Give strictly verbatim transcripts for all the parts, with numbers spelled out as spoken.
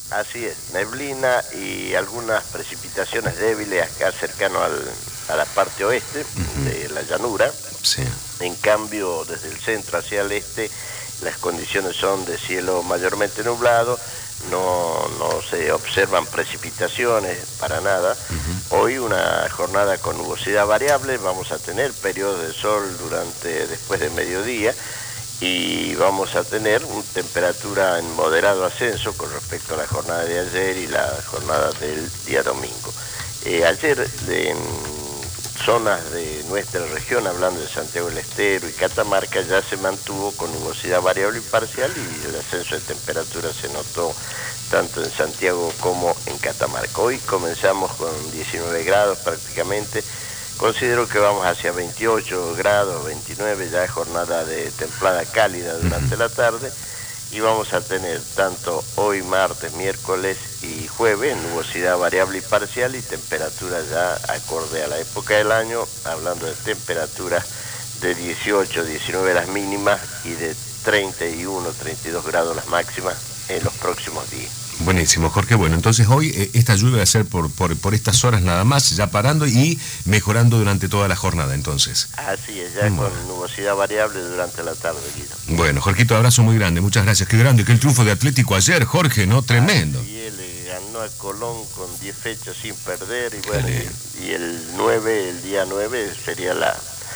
Así es, neblina y algunas precipitaciones débiles acá cercano al, a la parte oeste uh-huh. de la llanura. Sí. En cambio, desde el centro hacia el este, las condiciones son de cielo mayormente nublado, no, no se observan precipitaciones para nada. Uh-huh. Hoy una jornada con nubosidad variable, vamos a tener periodos de sol durante después de mediodía, y vamos a tener una temperatura en moderado ascenso con respecto a la jornada de ayer y la jornada del día domingo. Eh, ayer en zonas de nuestra región, hablando de Santiago del Estero y Catamarca, ya se mantuvo con nubosidad variable y parcial, y el ascenso de temperatura se notó tanto en Santiago como en Catamarca. Hoy comenzamos con diecinueve grados prácticamente. Considero que vamos hacia veintiocho grados, veintinueve, ya jornada de templada cálida durante la tarde, y vamos a tener tanto hoy martes, miércoles y jueves nubosidad variable y parcial, y temperatura ya acorde a la época del año, hablando de temperaturas de dieciocho, diecinueve las mínimas y de treinta y uno, treinta y dos grados las máximas en los próximos días. Buenísimo, Jorge. Bueno, entonces hoy eh, esta lluvia va a ser por, por, por estas horas nada más, ya parando y mejorando durante toda la jornada, entonces. Así es, ya bueno. Con nubosidad variable durante la tarde, Guido. Bueno, Jorgito, abrazo muy grande, muchas gracias. Qué grande, que el triunfo de Atlético ayer, Jorge, ¿no? Tremendo. Y él le ganó a Colón con diez fechas sin perder, y bueno, y, y el nueve, el día nueve sería la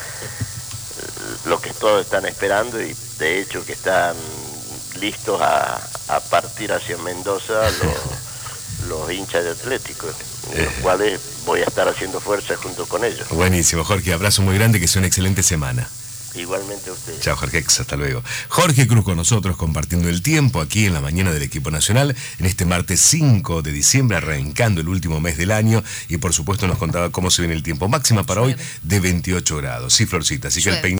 lo que todos están esperando, y de hecho que están listos a, a partir hacia Mendoza los, los hinchas de Atlético, en los cuales voy a estar haciendo fuerza junto con ellos. Buenísimo, Jorge, abrazo muy grande, que sea una excelente semana. Igualmente a usted. Chao, Jorge, hasta luego. Jorge Cruz con nosotros compartiendo el tiempo aquí en la mañana del equipo nacional, en este martes cinco de diciembre, arrancando el último mes del año, y por supuesto nos contaba cómo se viene el tiempo. Máxima para hoy de veintiocho grados. Sí, Florcita, así que el peine